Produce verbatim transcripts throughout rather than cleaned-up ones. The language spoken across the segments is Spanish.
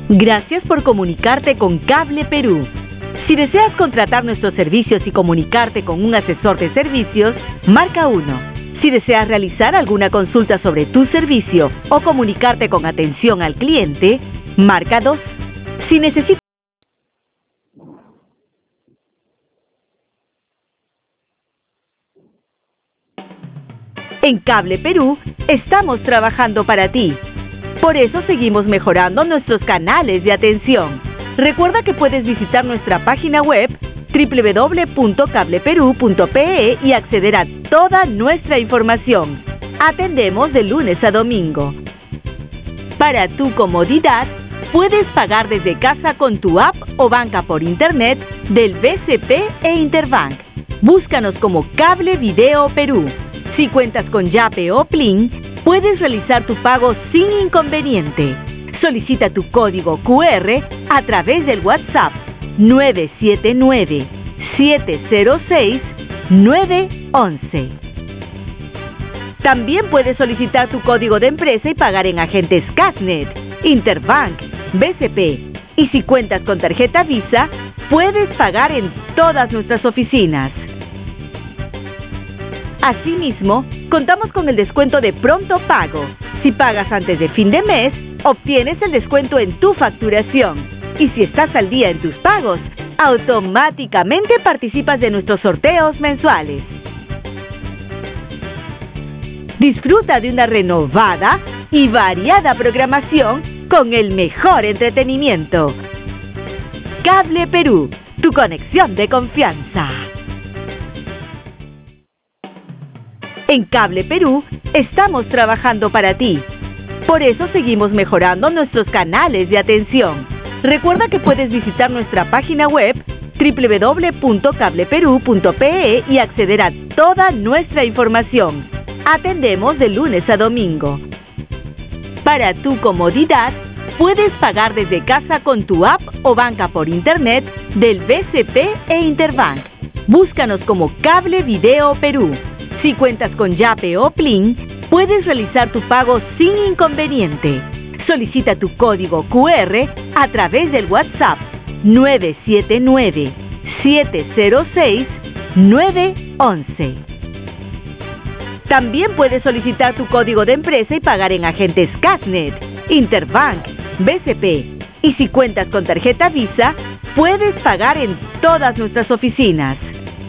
Gracias por comunicarte con Cable Perú. Si deseas contratar nuestros servicios y comunicarte con un asesor de servicios, marca uno. Si deseas realizar alguna consulta sobre tu servicio o comunicarte con atención al cliente, marca dos. Si necesitas En Cable Perú, estamos trabajando para ti. Por eso seguimos mejorando nuestros canales de atención. Recuerda que puedes visitar nuestra página web doble u doble u doble u punto cable perú punto pe e y acceder a toda nuestra información. Atendemos de lunes a domingo. Para tu comodidad, puedes pagar desde casa con tu app o banca por internet del B C P e Interbank. Búscanos como Cable Video Perú. Si cuentas con Yape o Plin, puedes realizar tu pago sin inconveniente. Solicita tu código cu erre a través del WhatsApp nueve siete nueve, siete cero seis, nueve once. También puedes solicitar tu código de empresa y pagar en agentes Casnet, Interbank, B C P. Y si cuentas con tarjeta Visa, puedes pagar en todas nuestras oficinas. Asimismo, contamos con el descuento de pronto pago. Si pagas antes de fin de mes, obtienes el descuento en tu facturación. Y si estás al día en tus pagos, automáticamente participas de nuestros sorteos mensuales. Disfruta de una renovada y variada programación con el mejor entretenimiento. Cable Perú, tu conexión de confianza. En Cable Perú, estamos trabajando para ti. Por eso seguimos mejorando nuestros canales de atención. Recuerda que puedes visitar nuestra página web doble u doble u doble u punto cable perú punto pe e y acceder a toda nuestra información. Atendemos de lunes a domingo. Para tu comodidad, puedes pagar desde casa con tu app o banca por internet del B C P e Interbank. Búscanos como Cable Video Perú. Si cuentas con Yape o Plin, puedes realizar tu pago sin inconveniente. Solicita tu código cu erre a través del WhatsApp nueve siete nueve, siete cero seis, nueve once. También puedes solicitar tu código de empresa y pagar en agentes Casnet, Interbank, B C P. Y si cuentas con tarjeta Visa, puedes pagar en todas nuestras oficinas.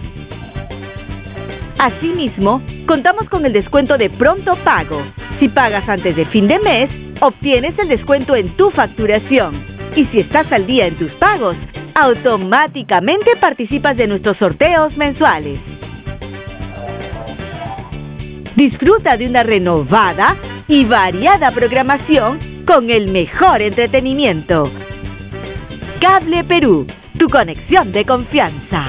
Asimismo, contamos con el descuento de pronto pago. Si pagas antes de fin de mes, obtienes el descuento en tu facturación. Y si estás al día en tus pagos, automáticamente participas de nuestros sorteos mensuales. Disfruta de una renovada y variada programación con el mejor entretenimiento. Cable Perú, tu conexión de confianza.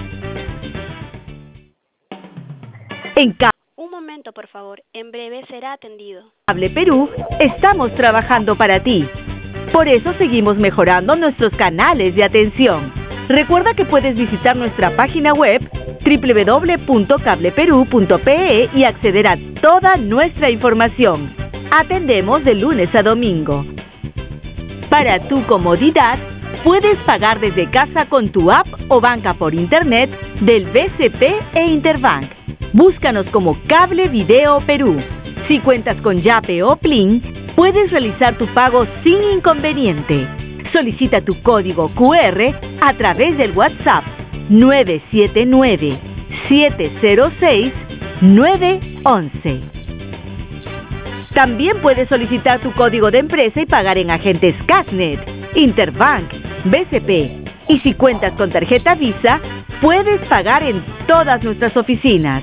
En Cable Un momento, por favor. En breve será atendido. Cable Perú, estamos trabajando para ti. Por eso seguimos mejorando nuestros canales de atención. Recuerda que puedes visitar nuestra página web doble u doble u doble u punto cable perú punto pe e y acceder a toda nuestra información. Atendemos de lunes a domingo. Para tu comodidad, puedes pagar desde casa con tu app o banca por internet del B C P e Interbank. Búscanos como Cable Video Perú. Si cuentas con Yape o Plin, puedes realizar tu pago sin inconveniente. Solicita tu código cu erre a través del WhatsApp nueve siete nueve, siete cero seis, nueve once. También puedes solicitar tu código de empresa y pagar en agentes Casnet, Interbank, B C P. Y si cuentas con tarjeta Visa, puedes pagar en todas nuestras oficinas.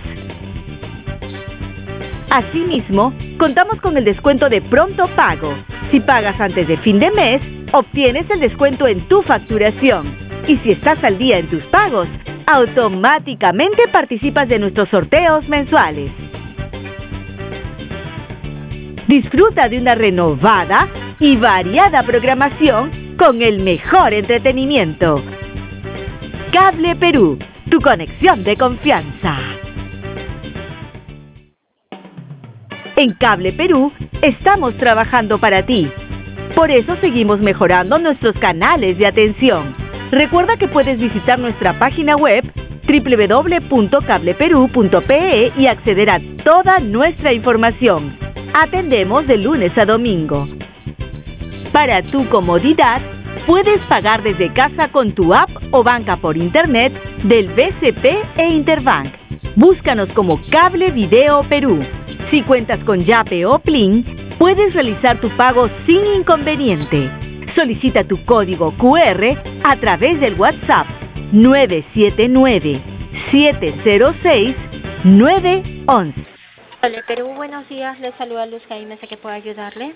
Asimismo, contamos con el descuento de pronto pago. Si pagas antes de fin de mes, obtienes el descuento en tu facturación. Y si estás al día en tus pagos, automáticamente participas de nuestros sorteos mensuales. Disfruta de una renovada y variada programación con el mejor entretenimiento. Cable Perú, tu conexión de confianza. En Cable Perú, estamos trabajando para ti. Por eso seguimos mejorando nuestros canales de atención. Recuerda que puedes visitar nuestra página web doble u doble u doble u punto cable perú punto pe e y acceder a toda nuestra información. Atendemos de lunes a domingo. Para tu comodidad, puedes pagar desde casa con tu app o banca por internet del B C P e Interbank. Búscanos como Cable Video Perú. Si cuentas con Yape o Plin, puedes realizar tu pago sin inconveniente. Solicita tu código cu erre a través del WhatsApp nueve siete nueve, siete cero seis, nueve uno uno. Hola Perú, buenos días. Les saluda Luz Jaime, sé que puedo ayudarle.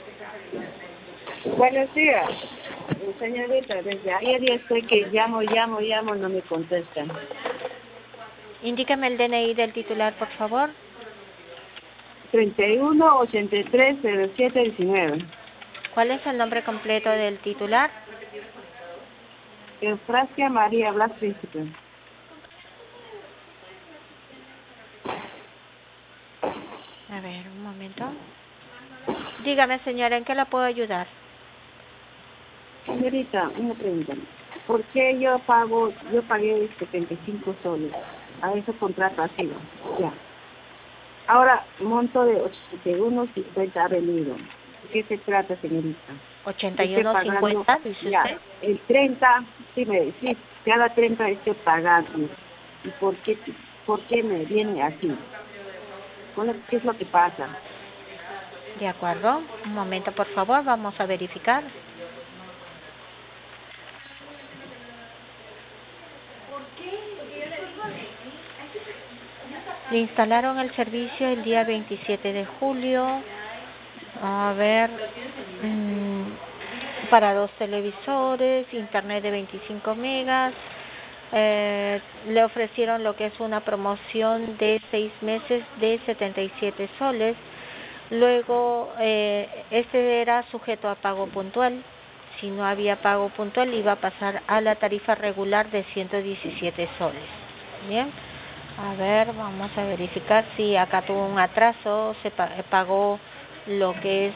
Buenos días, señorita. Desde ayer ya estoy que llamo, llamo, llamo, no me contestan. Indíqueme el D N I del titular, por favor. treinta y uno, ochenta y tres, cero siete, diecinueve. ¿Cuál es el nombre completo del titular? Eufrasia María Blas Príncipe. A ver, un momento. Dígame, señora, ¿en qué la puedo ayudar? Señorita, una pregunta. ¿Por qué yo pago, yo pagué setenta y cinco soles a ese contrato así? Ya. Ahora, monto de ochenta y uno cincuenta ha venido. ¿De qué se trata, señorita? ochenta y uno cincuenta, dice ya, usted. El treinta, sí, me decís, cada treinta estoy pagando. ¿Y por qué, por qué me viene así? ¿Qué es lo que pasa? De acuerdo. Un momento, por favor, vamos a verificar. Le instalaron el servicio el día veintisiete de julio. A ver, mmm, para dos televisores, internet de veinticinco megas. Eh, le ofrecieron lo que es una promoción de seis meses de setenta y siete soles. Luego, eh, este era sujeto a pago puntual. Si no había pago puntual, iba a pasar a la tarifa regular de ciento diecisiete soles. Bien. A ver, vamos a verificar si acá tuvo un atraso, se pagó lo que es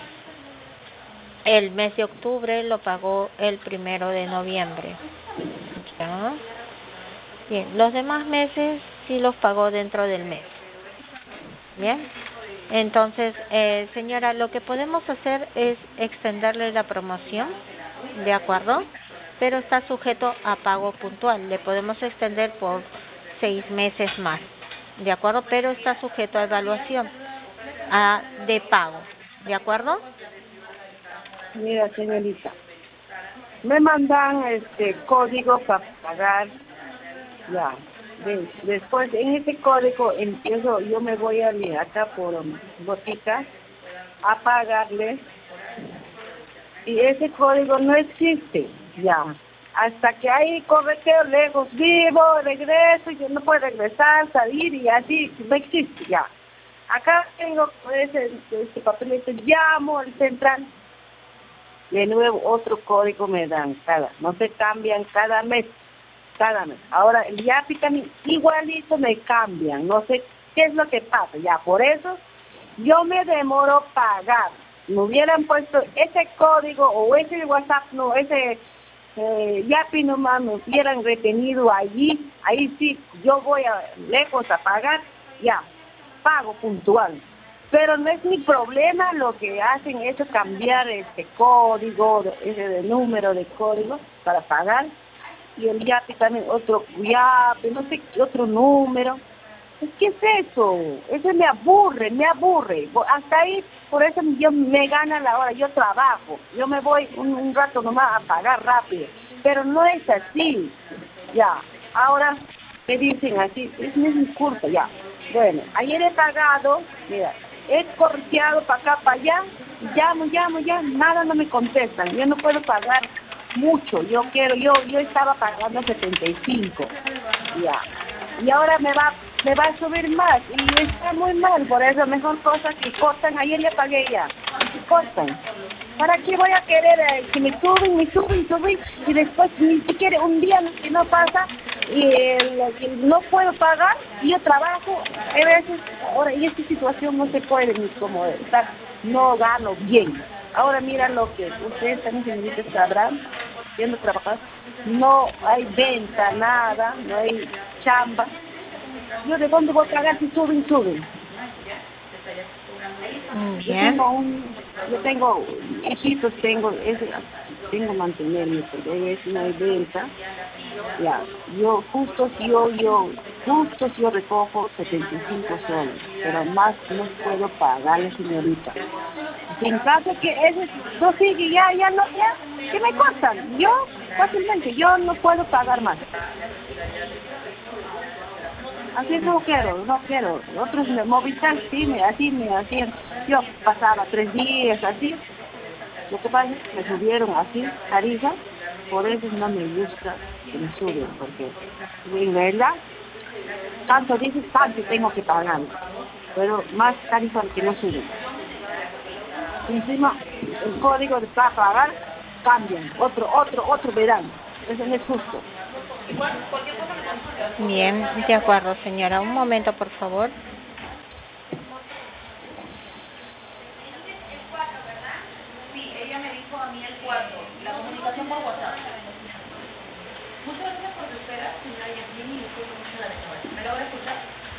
el mes de octubre, lo pagó el primero de noviembre. ¿Ya? Bien, los demás meses sí los pagó dentro del mes. Bien, entonces, eh, señora, lo que podemos hacer es extenderle la promoción, ¿de acuerdo? Pero está sujeto a pago puntual, le podemos extender por seis meses más, ¿de acuerdo? Pero está sujeto a evaluación a, de pago, ¿de acuerdo? Mira, señorita, me mandan este código para pagar, ya. De, después, en ese código empiezo, yo me voy a ir acá por botica a pagarle, y ese código no existe, ya. Hasta que hay correteo lejos, vivo, regreso, yo no puedo regresar, salir y así, no existe ya. Acá tengo ese, ese papelito, llamo al central, de nuevo otro código me dan, cada, no se cambian cada mes, cada mes. Ahora el YAPI también igualito me cambian, no sé qué es lo que pasa, ya por eso yo me demoro pagar. Me hubieran puesto ese código o ese WhatsApp, no, ese... Eh, Yapi nomás me hubieran retenido allí, ahí sí, yo voy a lejos a pagar, ya, pago puntual. Pero no es mi problema, lo que hacen es cambiar este código, ese de número de código para pagar, y el Yapi también otro Yapi, no sé qué otro número. ¿Qué es eso? Eso me aburre, me aburre. Hasta ahí, por eso yo me gana la hora, yo trabajo. Yo me voy un, un rato nomás a pagar rápido. Pero no es así. Ya, ahora me dicen así, es mi culpa, ya. Bueno, ayer he pagado, mira, he corteado para acá, para allá, llamo, llamo, ya, nada no me contestan. Yo no puedo pagar mucho, yo quiero, yo yo estaba pagando setenta y cinco, ya. Y ahora me va me va a subir más y está muy mal, por eso mejor cosas que cortan, ayer ya pagué ya, y cortan. ¿Para qué voy a querer eh, que me suben, me suben, suben y después ni siquiera un día que no pasa y eh, no puedo pagar y yo trabajo a veces, ahora y esta situación no se puede ni como estar, no gano bien, Ahora mira lo que ustedes también, señoritas, sabrán, yendo a trabajar, no hay venta, nada, no hay chamba. ¿Yo de dónde voy a pagar si suben, suben? Yo Bien. tengo un, yo tengo hijitos, tengo, ese, tengo mantenerme, porque es, no hay venta. Ya, yo justo si yo, yo, justo si yo recojo setenta y cinco soles, pero más no puedo pagarle, señorita. En caso que ese no sigue, ya, ya no, ya, ¿qué me costan? Yo, fácilmente, yo no puedo pagar más. Así no quiero, no quiero. Otros me Movistar sí, me, así me hacían. Yo pasaba tres días así. Lo que pasa es que me subieron así, tarifa. Por eso no me gusta que me suben, porque en verdad, tanto dices, tanto tengo que pagar. Pero más tarifa que no suben. Encima, el código de para pagar cambian. Otro, otro, otro verán. Eso no es justo. Bien, de acuerdo, señora. Un momento, por favor. Sí, ella me dijo a mí el cuatro, la comunicación por WhatsApp. Muchas gracias por tu espera, señora Yasmín, y disculpe mucho la demora. ¿Me logra escuchar?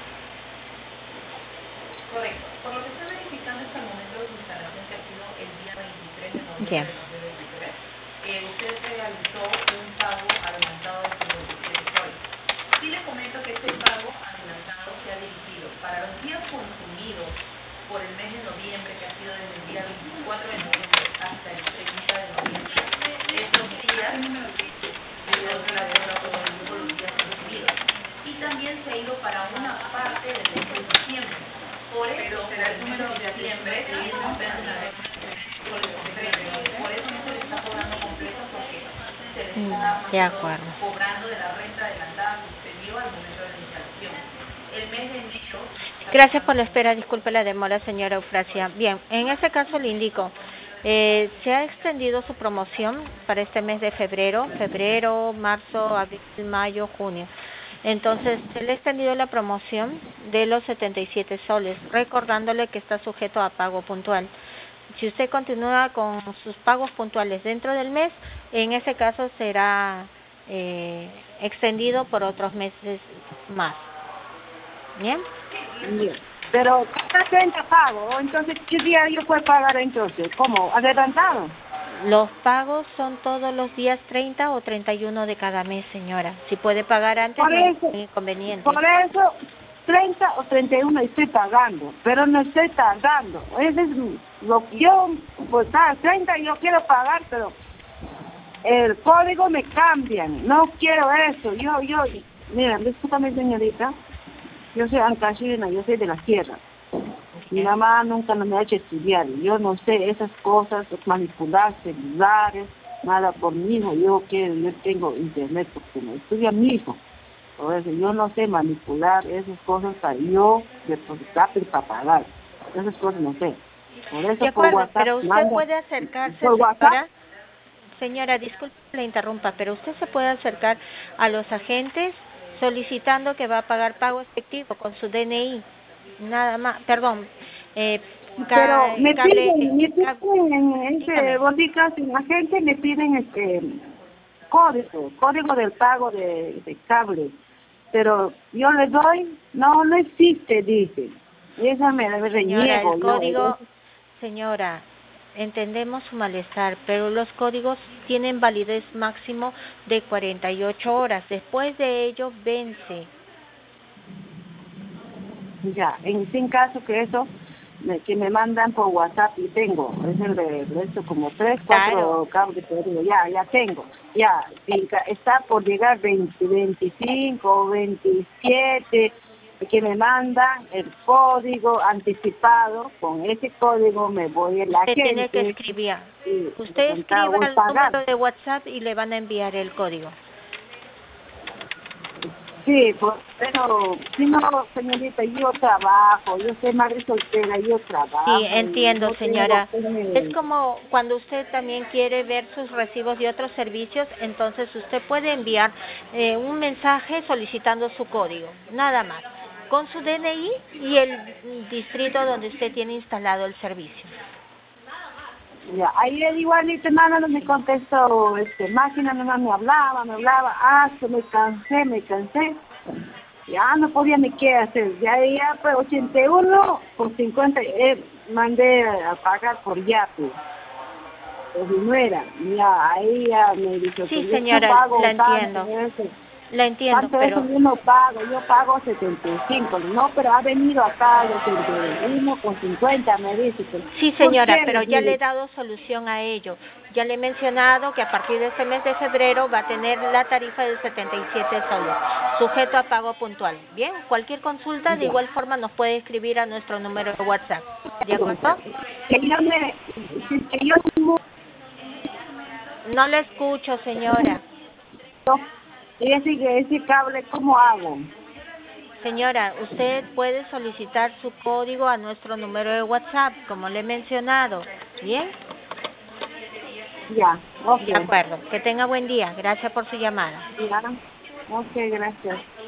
Correcto. Por lo que estoy verificando hasta el momento de su instalación, que ha sido el día veintitrés de noviembre de dos mil veintitrés, eh, usted realizó un pago adelantado de cincuenta y siete soles. Sí le comento que este pago adelantado se ha dirigido para los días consumidos por el mes de noviembre, que ha sido desde el día veinticuatro de noviembre hasta el treinta de noviembre. Estos días, yo se la debo por los días consumidos. Y también se ha ido para una parte del mes de diciembre. Por eso, será el número de diciembre, por eso no se le está cobrando completo, porque se le está De acuerdo. cobrando de la renta adelantada que usted dio al momento de la instalación. El mes de enero. Gracias por la espera. Disculpe la demora, señora Eufrasia. Bien, en ese caso le indico, eh, se ha extendido su promoción para este mes de febrero, febrero, marzo, abril, mayo, junio. Entonces, se le ha extendido la promoción de los setenta y siete soles, recordándole que está sujeto a pago puntual. Si usted continúa con sus pagos puntuales dentro del mes, en ese caso será eh, extendido por otros meses más. ¿Bien? Bien. Pero cada treinta pago, entonces, ¿qué día yo puedo pagar entonces? ¿Cómo? ¿Adelantado? Los pagos son todos los días treinta o treinta y uno de cada mes, señora. Si puede pagar antes, Por no hay eso, ningún inconveniente. por eso, treinta o treinta y uno estoy pagando, pero no estoy tardando. Ese es lo que yo, pues, ah, treinta yo quiero pagar, pero el código me cambian. No quiero eso. Yo, yo, mira, discúlpame, señorita. Yo soy ancashina, yo soy de la sierra. Mi mamá nunca me ha hecho estudiar. Yo no sé esas cosas, manipular celulares, nada por mi hijo. Yo quiero, yo tengo internet porque me estudia mi hijo. Por eso yo no sé manipular esas cosas para yo depositar y para pagar. Esas cosas no sé. Por eso De acuerdo, por WhatsApp, pero usted manda, puede acercarse, por WhatsApp. señora. Señora, disculpe la interrumpa, pero usted se puede acercar a los agentes solicitando que va a pagar pago efectivo con su D N I. Nada más, perdón. Eh, Pero me cable, piden, me cable, piden en dígame. este boticas, en la gente me piden este código, código del pago de, de cable. Pero yo le doy, no, no existe, dice. Y esa me Señora, reniego. el yo, código, eso- señora, entendemos su malestar, pero los códigos tienen validez máximo de cuarenta y ocho horas. Después de ello, vence. Ya, en sin caso que eso, me, que me mandan por WhatsApp y tengo, es el de de esto como tres, Claro. cuatro cables que digo, ya, ya tengo, ya, sin ca- está por llegar veinte, veinticinco, veintisiete, que me mandan el código anticipado, con ese código me voy a la Usted tiene que gente escribir. y Usted presentar escriba o el pagar. número de WhatsApp y le van a enviar el código. Sí, pues, pero si no, señorita, yo trabajo, yo soy madre soltera, yo trabajo. Sí, y entiendo, no señora. tengo que me- Es como cuando usted también quiere ver sus recibos de otros servicios, entonces usted puede enviar eh, un mensaje solicitando su código, nada más, con su D N I y el distrito donde usted tiene instalado el servicio. Ya, ayer igualito nada no me contestó, este, máquina nomás me hablaba, me hablaba, ah, que me cansé, me cansé. Ya no podía ni qué hacer, ya, ya, pues ochenta y uno por cincuenta, eh, mandé a pagar por Yapi. Pues no era, ya, ahí ya me dijo Sí, que señora, yo pago la entiendo. tanto, La entiendo, ¿cuánto pero... eso yo no pago? Yo pago setenta y cinco, no, pero ha venido acá a ochenta y uno con cincuenta, me dice. Que, Sí, ¿por señora, qué? pero ya le he dado solución a ello. Ya le he mencionado que a partir de este mes de febrero va a tener la tarifa de setenta y siete soles, sujeto a pago puntual. Bien, cualquier consulta de Ya. igual forma nos puede escribir a nuestro número de WhatsApp. ¿De acuerdo? Que yo me, que yo No le escucho, señora. y ese, ese cable, ¿cómo hago? Señora, usted puede solicitar su código a nuestro número de WhatsApp, como le he mencionado. ¿Bien? Ya, ok. De acuerdo. Que tenga buen día. Gracias por su llamada. Ya, ok, gracias.